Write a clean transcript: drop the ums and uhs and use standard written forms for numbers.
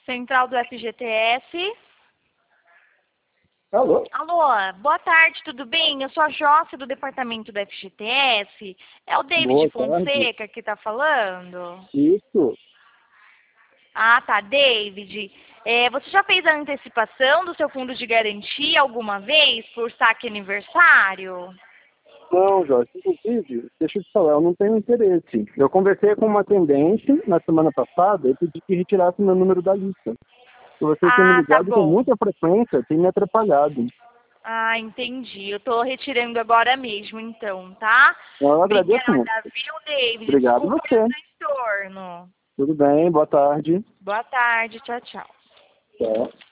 Central do FGTS. Alô? Alô, boa tarde, tudo bem? Eu sou a Jossa do departamento do FGTS. É o David Boa Fonseca tarde. que está falando? Isso. Ah, tá, David. Você já fez a antecipação do seu fundo de garantia alguma vez por saque aniversário? Não, Jorge, inclusive, deixa eu te falar, eu não tenho interesse. Eu conversei com uma atendente na semana passada e pedi que retirasse meu número da lista. Se você tem me Ah, tá ligado com bom. muita frequência, tem me atrapalhado. Ah, entendi. Eu tô retirando agora mesmo, então, tá? Eu agradeço muito. Obrigada, viu, David? Obrigado Desculpa você. o transtorno. Tudo bem, boa tarde. Boa tarde, tchau, tchau. Tchau.